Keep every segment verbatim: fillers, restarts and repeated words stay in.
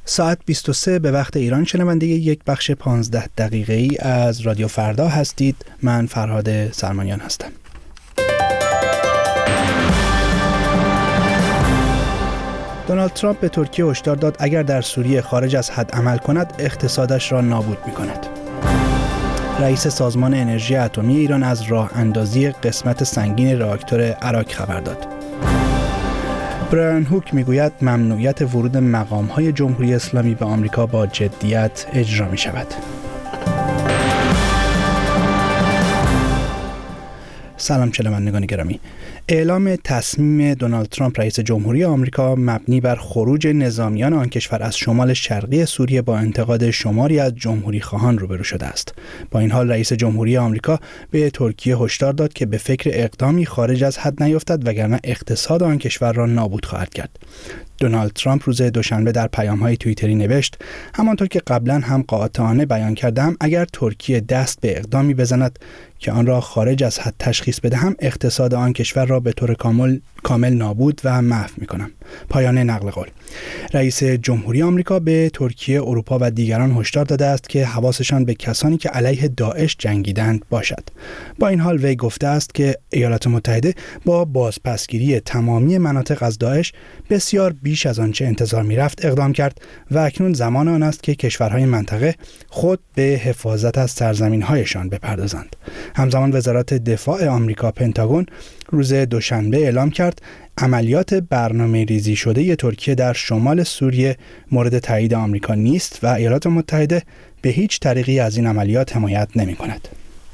ساعت بیست و سه به وقت ایران شنونده یک بخش پانزده دقیقه‌ای از رادیو فردا هستید. من فرهاد سرمانیان هستم. دونالد ترامپ به ترکیه هشدار داد اگر در سوریه خارج از حد عمل کند اقتصادش را نابود می‌کند. رئیس سازمان انرژی اتمی ایران از راه اندازی قسمت سنگین راکتور اراک خبر داد. برایان هوک میگوید ممنوعیت ورود مقام‌های جمهوری اسلامی به آمریکا با جدیت اجرا می شود. سلام شنوندگان گرامی. اعلام تصمیم دونالد ترامپ رئیس جمهوری آمریکا مبنی بر خروج نظامیان آن کشور از شمال شرقی سوریه با انتقاد شماری از جمهوری خواهان روبرو شده است. با این حال رئیس جمهوری آمریکا به ترکیه هشدار داد که به فکر اقدامی خارج از حد نیفتد وگرنه اقتصاد آن کشور را نابود خواهد کرد. دونالد ترامپ روز دوشنبه در پیام‌های توییتری نوشت: همانطور که قبلا هم قاطعانه بیان کردم، اگر ترکیه دست به اقدامی بزند که آن را خارج از حد تشخیص بدهم، اقتصاد آن کشور را به طور کامل کامل نابود و محو می‌کنم. پایان نقل قول. رئیس جمهوری آمریکا به ترکیه، اروپا و دیگران هشدار داده است که حواسشان به کسانی که علیه داعش جنگیدند باشد. با این حال وی گفته است که ایالات متحده با بازپسگیری تمامی مناطق از داعش بسیار بیش از آنچه انتظار می‌رفت اقدام کرد و اکنون زمان آن است که کشورهای منطقه خود به حفاظت از سرزمین‌هایشان بپردازند. همزمان وزارت دفاع آمریکا پنتاگون روز دوشنبه اعلام کرد عملیات برنامه ریزی شده ترکیه در شمال سوریه مورد تایید آمریکا نیست و ایالات متحده به هیچ طریقی از این عملیات حمایت نمی کند.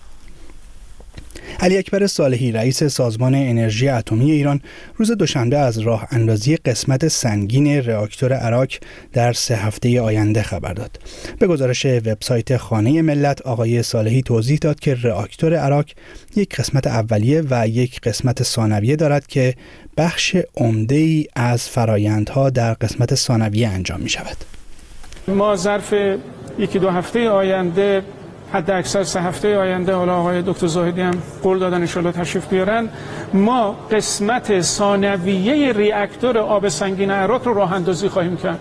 علی اکبر صالحی رئیس سازمان انرژی اتمی ایران روز دوشنبه از راه اندازی قسمت سنگین راکتور اراک در سه هفته آینده خبر داد. به گزارش وبسایت خانه ملت، آقای صالحی توضیح داد که راکتور اراک یک قسمت اولیه و یک قسمت ثانویه دارد که بخش عمده‌ای از فرآیندها در قسمت ثانویه انجام می شود. ما ظرف یکی دو هفته آینده، حد اکثر سه هفته آینده، حالا آقای دکتر زاهدی هم قول دادن ان شاءالله تشریف بیارن، ما قسمت ثانویه ریاکتور آب سنگین اراک رو راه اندازی خواهیم کرد.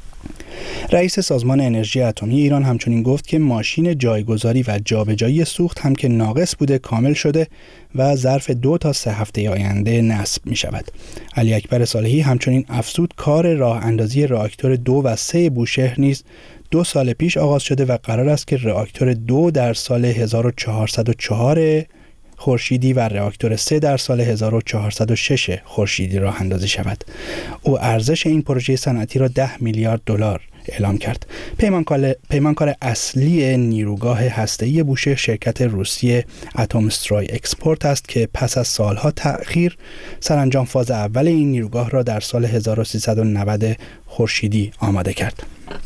رئیس سازمان انرژی اتمی ایران همچنین گفت که ماشین جایگذاری و جابجایی سوخت هم که ناقص بوده کامل شده و ظرف دو تا سه هفته آینده نصب می شود. علی اکبر صالحی همچنین افزود کار راه اندازی راکتور دو و سه بوشهر نیز دو سال پیش آغاز شده و قرار است که راکتور دو در سال هزار و چهارصد و چهار خورشیدی و راکتور سه در سال هزار و چهارصد و شش خورشیدی راه اندازی شود. او ارزش این پروژه صنعتی را ده میلیارد دلار اعلام کرد. پیمانکار پیمانکار اصلی نیروگاه هسته‌ای بوشهر شرکت روسیه اتمستروی اکسپورت است که پس از سالها تأخیر سرانجام فاز اول این نیروگاه را در سال هزار و سیصد و نود خورشیدی آماده کرد.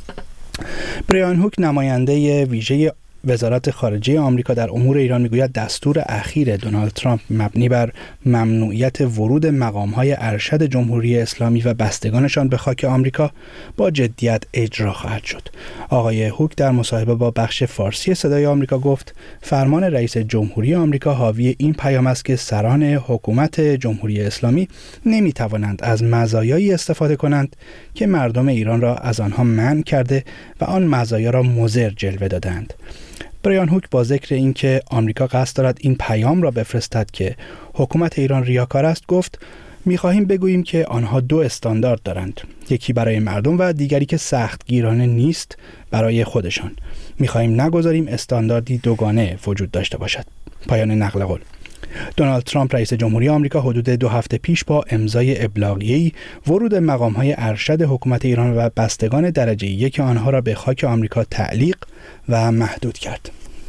برایان هوک نماینده ویژه وزارت خارجه آمریکا در امور ایران میگوید دستور اخیر دونالد ترامپ مبنی بر ممنوعیت ورود مقام‌های ارشد جمهوری اسلامی و بستگانشان به خاک آمریکا با جدیت اجرا خواهد شد. آقای هوک در مصاحبه با بخش فارسی صدای آمریکا گفت فرمان رئیس جمهوری آمریکا حاوی این پیام است که سران حکومت جمهوری اسلامی نمی‌توانند از مزایایی استفاده کنند که مردم ایران را از آنها منع کرده و آن مزایا را مضر جلوه دادند. برایان هوک با ذکر اینکه آمریکا قصد دارد این پیام را بفرستد که حکومت ایران ریاکار است گفت می‌خواهیم بگوییم که آنها دو استاندارد دارند، یکی برای مردم و دیگری که سختگیرانه نیست برای خودشان. می‌خواهیم نگذاریم استانداردی دوگانه وجود داشته باشد. پایان نقل قول. دونالد ترامپ رئیس جمهوری آمریکا حدود دو هفته پیش با امضای ابلاغیه‌ای ورود مقام‌های ارشد حکومت ایران و بستگان درجه یک آنها را به خاک آمریکا تعلیق و محدود کرد.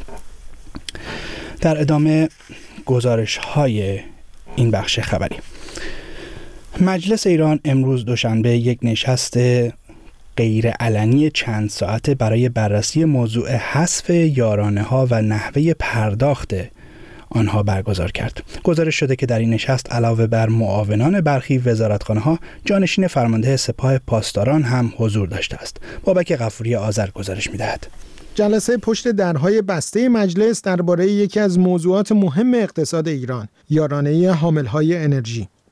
در ادامه گزارش‌های این بخش خبری. مجلس ایران امروز دوشنبه یک نشست غیر علنی چند ساعته برای بررسی موضوع حذف یارانه‌ها و نحوه پرداخت آنها برگزار کرد. گزارش شده که در این نشست علاوه بر معاونان برخی وزارتخانه‌ها، جانشین فرمانده سپاه پاسداران هم حضور داشته است. بابک غفوری آذر گزارش می‌دهد. جلسه پشت درهای بسته مجلس درباره یکی از موضوعات مهم اقتصاد ایران، یارانه حامل‌های انرژی.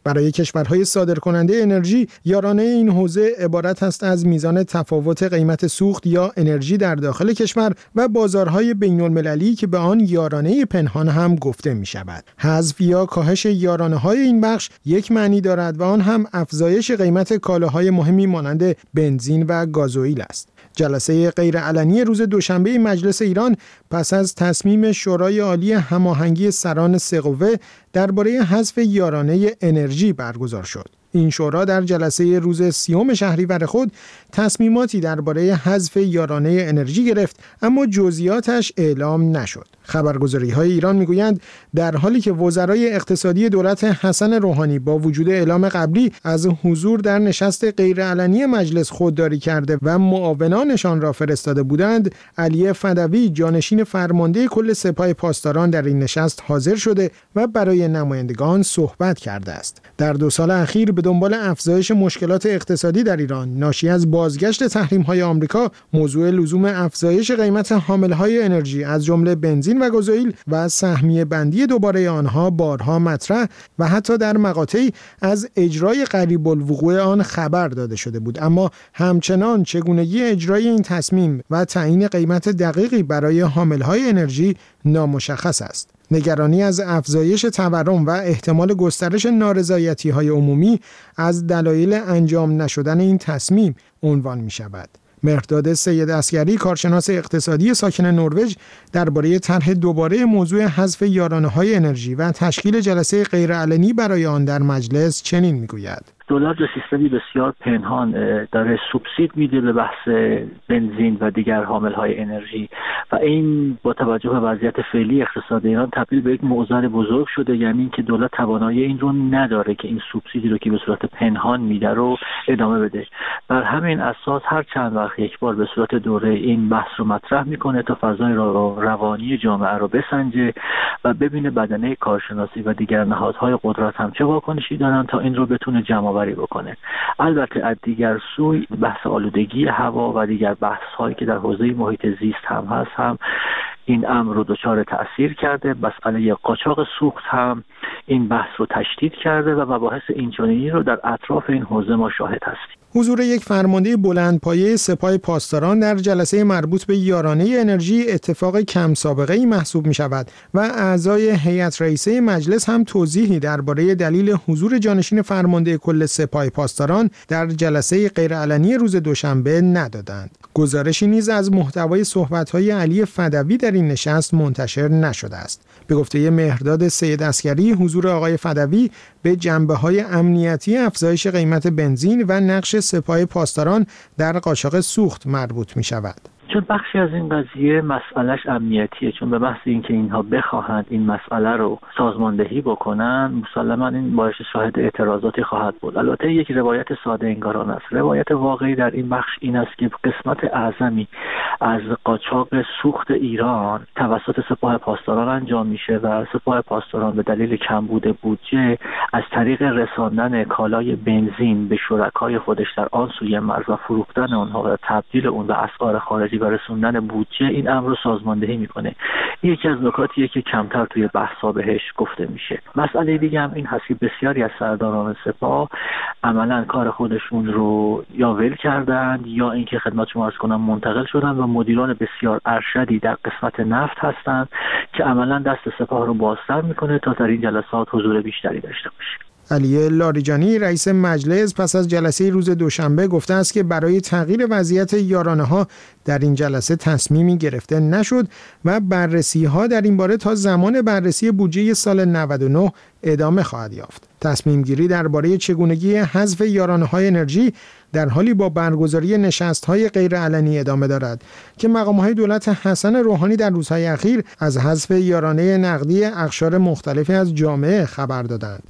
برای کشورهای صادرکننده انرژی، یارانه این حوزه عبارت است از میزان تفاوت قیمت سوخت یا انرژی در داخل کشور و بازارهای بین‌المللی که به آن یارانه پنهان هم گفته می شود. حذف یا کاهش یارانه‌های این بخش یک معنی دارد و آن هم افزایش قیمت کالاهای مهمی مانند بنزین و گازوئیل است. جلسه غیرعلنی روز دوشنبه مجلس ایران پس از تصمیم شورای عالی هماهنگی سران سه قوه درباره حذف یارانه انرژی برگزار شد. این شورا در جلسه روز سیوم شهریور خود تصمیماتی درباره حذف یارانه انرژی گرفت، اما جزئیاتش اعلام نشد. خبرگزاری‌های ایران میگویند در حالی که وزرای اقتصادی دولت حسن روحانی با وجود اعلام قبلی از حضور در نشست غیرعلنی مجلس خودداری کرده و معاونانشان را فرستاده بودند، علی فدوی جانشین فرمانده کل سپاه پاسداران در این نشست حاضر شده و برای نمایندگان صحبت کرده است. در دو سال اخیر به دنبال افزایش مشکلات اقتصادی در ایران ناشی از بازگشت تحریم‌های آمریکا، موضوع لزوم افزایش قیمت حاملهای انرژی از جمله بنزین و گازوئیل و سهمیه بندی دوباره آنها بارها مطرح و حتی در مقاطعی از اجرای قریب الوقوع آن خبر داده شده بود، اما همچنان چگونگی اجرای این تصمیم و تعیین قیمت دقیقی برای حاملهای انرژی نامشخص است. نگرانی از افزایش تورم و احتمال گسترش نارضایتی‌های عمومی از دلایل انجام نشدن این تصمیم عنوان می شود. مهرداد سید عسگری، کارشناس اقتصادی ساکن نروژ، درباره طرح دوباره موضوع حذف یارانه‌های انرژی و تشکیل جلسه غیرعلنی برای آن در مجلس چنین میگوید: دولت به سیستمی بسیار پنهان داره سوبسید میده به بحث بنزین و دیگر حاملهای انرژی و این با توجه به وضعیت فعلی اقتصاد ایران تبدیل به یک معضل بزرگ شده، یعنی اینکه دولت توانایی این رو نداره که این سوبسیدی رو که به صورت پنهان میده رو ادامه بده. بر همین اساس هر چند وقت یک بار به صورت دوره این بحث رو مطرح میکنه تا فضای روانی جامعه رو بسنجه و ببینه بدنه کارشناسی و دیگر نهادهای قدرت هم چه واکنشی دارن تا این رو بتونه جمع آوری بکنه. البته از دیگر سوی بحث آلودگی هوا و دیگر بحث هایی که در حوزه محیط زیست هم هست هم این امر رو دچار تأثیر کرده. مسئله قاچاق سوخت هم این بحث رو تشدید کرده و مباحث اینچنینی رو در اطراف این حوزه ما شاهد هستیم. حضور یک فرمانده بلندپایه سپاه پاسداران در جلسه مربوط به یارانه انرژی اتفاق کم سابقه‌ای محسوب می شود و اعضای هیئت رئیسه مجلس هم توضیحی درباره دلیل حضور جانشین فرمانده کل سپاه پاسداران در جلسه غیرعلنی روز دوشنبه ندادند. گزارشی نیز از محتوای صحبت‌های علی فدوی در این نشست منتشر نشده است. به گفته مهرداد سید عسگری، حضور آقای فدوی به جنبه‌های امنیتی افزایش قیمت بنزین و نقش سپاه پاسداران در قاچاق سوخت مربوط می‌شود. چون بخشی از این قضیه مسئلهش امنیتیه، چون به محض اینکه اینها بخواهند این مسئله رو سازماندهی بکنن مسلماً این باعث شاهد اعتراضاتی خواهد بود. البته یک روایت ساده انگاران است. روایت واقعی در این بخش این است که قسمت اعظمی از قاچاق سوخت ایران توسط سپاه پاسداران انجام میشه و سپاه پاسداران به دلیل کمبود بودجه از طریق رساندن کالای بنزین به شرکای خودش در آن سوی مرز و فروختن اونها و تبدیل اون به اسعار خارجی و رسوندن بودجه این امر رو سازماندهی میکنه. یکی از نکاتیه که کمتر توی بحثا بهش گفته میشه. مسئله دیگه هم این هست که بسیاری از سرداران سپاه عملاً کار خودشون رو یا ول کردند یا اینکه خدمت شما عرض کنم منتقل شدن و مدیران بسیار ارشدی در قسمت نفت هستند که عملاً دست سپاه رو بازتر میکنه تا در این جلسات حضور بیشتری داشته باشه. علی لاریجانی رئیس مجلس پس از جلسه روز دوشنبه گفته است که برای تغییر وضعیت یارانه‌ها در این جلسه تصمیمی گرفته نشد و بررسی‌ها در این باره تا زمان بررسی بودجه سال نود و نه ادامه خواهد یافت. تصمیم گیری درباره چگونگی حذف یارانه‌های انرژی در حالی با برگزاری نشست‌های غیرعلنی ادامه دارد که مقام‌های دولت حسن روحانی در روزهای اخیر از حذف یارانه نقدی اقشار مختلفی از جامعه خبر دادند.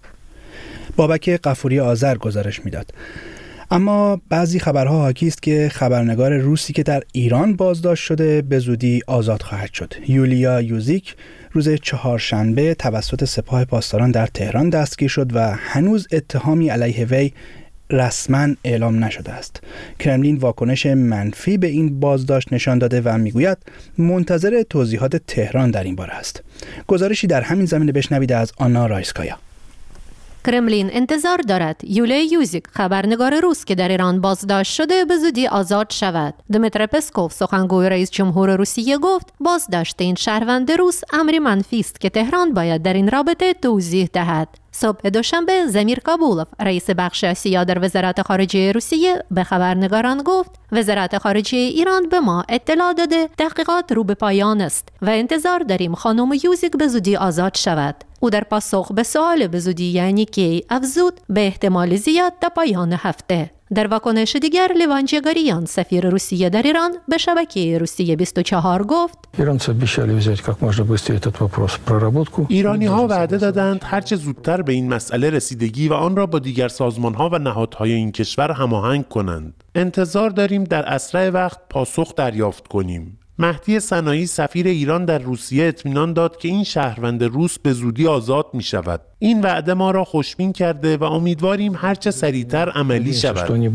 بابک غفوری آذر گزارش میداد. اما بعضی خبرها حاکی است که خبرنگار روسی که در ایران بازداشت شده به زودی آزاد خواهد شد. یولیا یوزیک روز چهارشنبه توسط سپاه پاسداران در تهران دستگیر شد و هنوز اتهامی علیه وی رسما اعلام نشده است. کرملین واکنش منفی به این بازداشت نشان داده و میگوید منتظر توضیحات تهران در این باره است. گزارشی در همین زمینه بشنوید از آنا رایسکایا. کرملین انتظار دارد یولیا یوزیک خبرنگار روس که در ایران بازداشت شده به زودی آزاد شود. دمیتری پسکوف سخنگوی رئیس جمهور روسیه گفت بازداشت این شهروند روس امری منفی است که تهران باید در این رابطه توضیح دهد. صبح دوشنبه زمیر کابولوف رئیس بخش آسیا در وزارت خارجه روسیه به خبرنگاران گفت وزارت خارجه ایران به ما اطلاع داده تحقیقات رو به پایان است و انتظار داریم خانم یوزیک به زودی آزاد شود. او در پاسخ به سوال به زودی یعنی کی افزود به احتمال زیاد تا پایان هفته. در واکنش دیگر لیوان جگاریان سفیر روسیه در ایران به شبکه روسیه بیست و چهار گفت ایرانی ها وعده دادند هرچه زودتر به این مسئله رسیدگی و آن را با دیگر سازمان ها و نهادهای این کشور هماهنگ کنند. انتظار داریم در اسرع وقت پاسخ دریافت کنیم. مهدی سنایی سفیر ایران در روسیه اطمینان داد که این شهروند روس به زودی آزاد می شود. این وعده ما را خوشبین کرده و امیدواریم هرچه سریعتر عملی شود.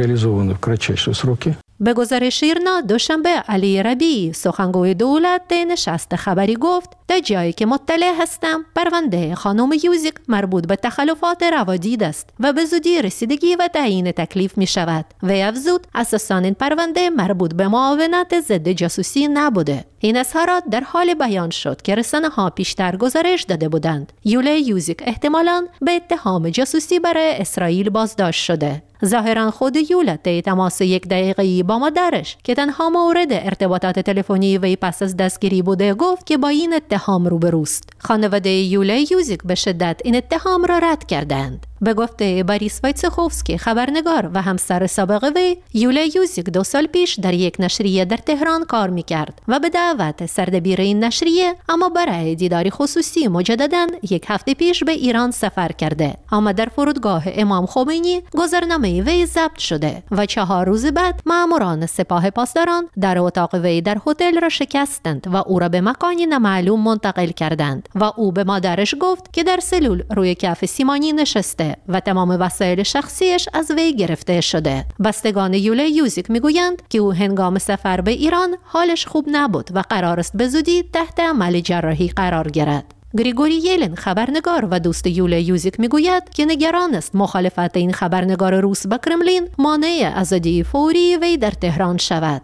به گزارش ایرنا دوشنبه علی ربیعی سخنگوی دولت در نشست خبری گفت در جایی که مطلع هستم پرونده خانم یوزیک مربوط به تخلفات روادید است و به زودی رسیدگی و تعیین تکلیف می شود. و افزود اساساً این پرونده مربوط به معاونت ضد جاسوسی نبوده. این اظهارات در حال بیان شد که رسانه‌ها پیشتر گزارش داده بودند یولیا یوزیک احتمالاً به اتهام جاسوسی برای اسرائیل بازداشت شده. ظاهراً خود یولا طی تماس یک دقیقه‌ای با مادرش که تنها مورد ارتباطات تلفنی وی پس از دستگیری بوده گفت که با این اتهام روبروست. خانواده یولیا یوزیک به شدت این اتهام را رد کردند. به گفته باریس وایتسخوفسکی خبرنگار و همسر سابق وی، یولیا یوزیک دو سال پیش در یک نشریه در تهران کار میکرد و به دعوت سردبیر این نشریه اما برای دیداری خصوصی مجدداً یک هفته پیش به ایران سفر کرده. اما در فرودگاه امام خمینی گذرنامه وی ضبط شده و چهار روز بعد ماموران سپاه پاسداران در اتاق وی در هتل را شکستند و او را به مکانی نامعلوم منتقل کردند و او به مادرش گفت که در سلول روی کف سیمانی نشسته و تمام وسایل شخصیش از وی گرفته شده. بستگان یولیا یوزیک میگویند که او هنگام سفر به ایران حالش خوب نبود و قرار است به زودی تحت عمل جراحی قرار گیرد. گریگوری یلن خبرنگار و دوست یولیا یوزیک میگوید که نگران است مخالفت این خبرنگار روس با کرملین مانع آزادی فوری وی در تهران شود.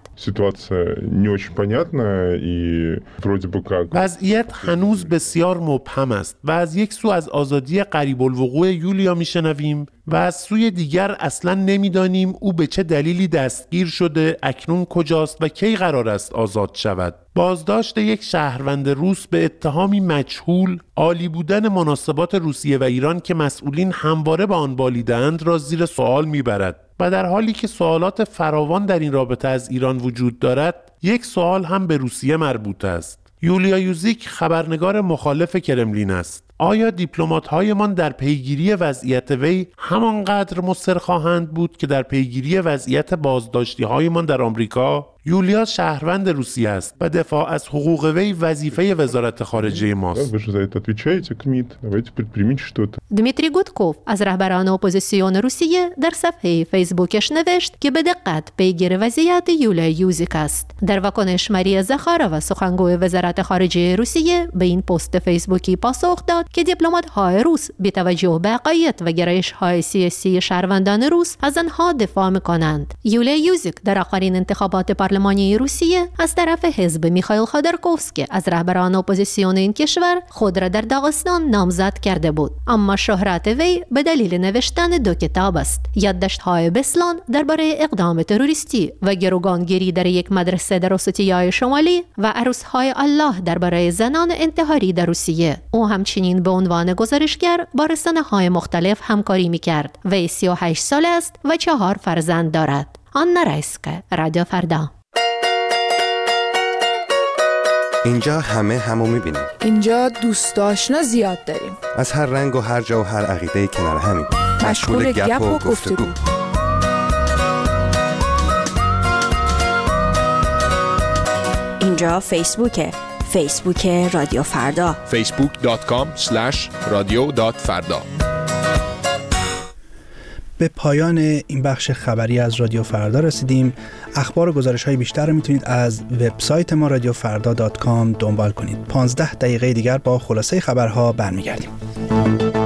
وضعیت هنوز بسیار مبهم است و از یک سو از آزادی قریب الوقوع یولیا میشنویم و از سوی دیگر اصلا نمیدانیم او به چه دلیلی دستگیر شده، اکنون کجاست و کی قرار است آزاد شود. بازداشت یک شهروند روس به اتهامی مجهول، عالی بودن مناسبات روسیه و ایران که مسئولین همواره به آن بالیدند را زیر سوال میبرد و در حالی که سوالات فراوان در این رابطه از ایران وجود دارد، یک سوال هم به روسیه مربوط است. یولیا یوزیک خبرنگار مخالف کرملین است. آیا دیپلمات‌هایمان در پیگیری وضعیت وی همانقدر مصر خواهند بود که در پیگیری وضعیت بازداشتی‌هایمان در آمریکا؟ یولیا شهروند روسیه است و دفاع از حقوق وی وظیفه وزارت خارجه ماست. دمیتری گودکوف از رهبران اپوزیسیون روسیه در صفحه فیسبوکش نوشت که به دقت پیگیر وضعیت یولیا یوزیک است. در واکنش ماریا زاخارova سخنگوی وزارت خارجه روسیه به این پست فیسبوکی پاسخ داد که دیپلمات‌های روس بی توجه به عقاید و گرایش‌های سیاسی شهروندان روس از آنها دفاع می‌کنند. یولیا یوزیک در آخرین انتخابات پارلمانی روسیه از طرف حزب میخائیل خودورکوفسکی از رهبران اپوزیسیون این کشور خود را در داغستان نامزد کرده بود، اما شهرت وی به دلیل نوشتن دو کتاب است: یادداشت‌های بسلان درباره اقدام تروریستی و گروگانگیری در یک مدرسه در اوستیای شمالی و عروس‌های الله درباره زنان انتحاری در روسیه. او همچنین به عنوان گزارشگر با رسانه‌های مختلف همکاری می‌کرد. وی سی و هشت ساله است و چهار فرزند دارد. آنا رایسکه، رادیو فردا. اینجا همه همو می‌بینیم. اینجا دوست آشنا زیاد داریم. از هر رنگ و هر جا و هر عقیده‌ای کنار همیم. مشغول گپ و گفتگو. اینجا فیسبوکه. فیسبوک رادیو فردا. فیسبوک دات کام اسلش رادیو دات فردا. به پایان این بخش خبری از رادیو فردا رسیدیم. اخبار و گزارش‌های بیشتر رو میتونید از وبسایت ما رادیو فردا دات کام دنبال کنید. پانزده دقیقه دیگر با خلاصه خبرها برمیگردیم.